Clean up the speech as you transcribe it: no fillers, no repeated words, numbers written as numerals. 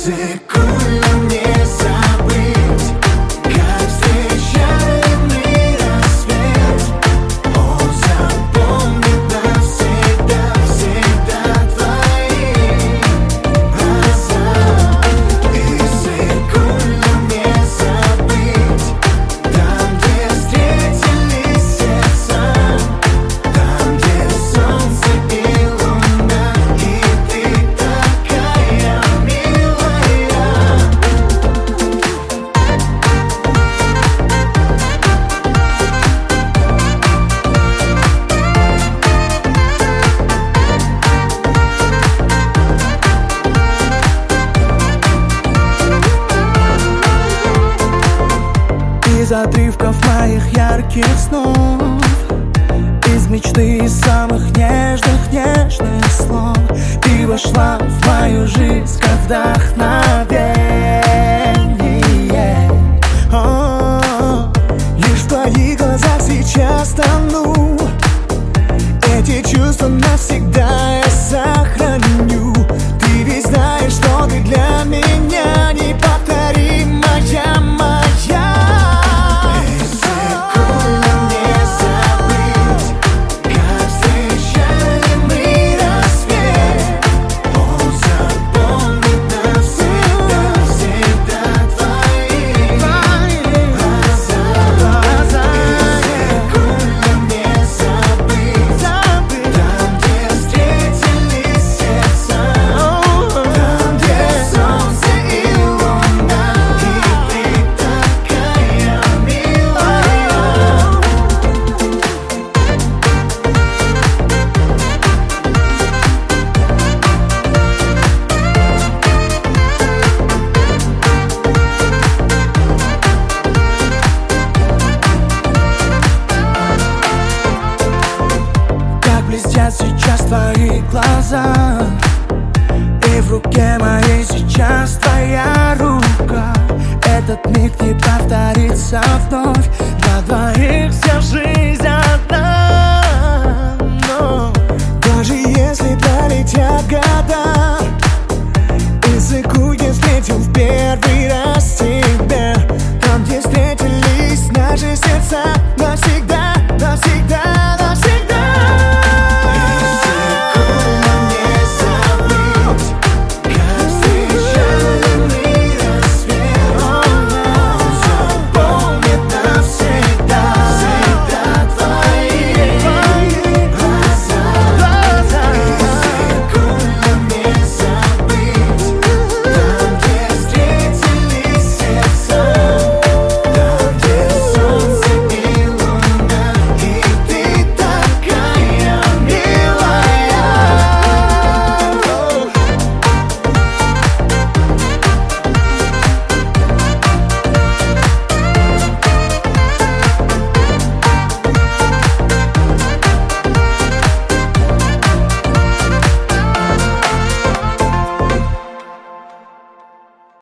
Рискуя мне забыть, как встречали мы рассвет. Он запомнит навсегда, всегда твои глаза. Рискуя мне забыть, там, где встретились сердца, там, где солнце и луна, и ты такая милая. Из отрывков моих ярких снов, из мечты и самых нежных слов, ты вошла в мою жизнь как вдохновение. Лишь в твоих глазах сейчас тону, эти чувства навсегда я сохраню. Ты ведь знаешь, что ты для меня неповторимая, моя. Рискуя мне забыть, как встречали мы рассвет. Он запомнит навсегда, всегда твои глаза. Рискуя мне забыть, там, где встретились сердца, там, где солнце и луна, и ты такая милая. Как блестят сейчас твои глаза, и в руке моей сейчас твоя рука. Этот миг не повторится вновь, для двоих вся жизнь одна. Но даже если пролетят года, и секунду встретил в первый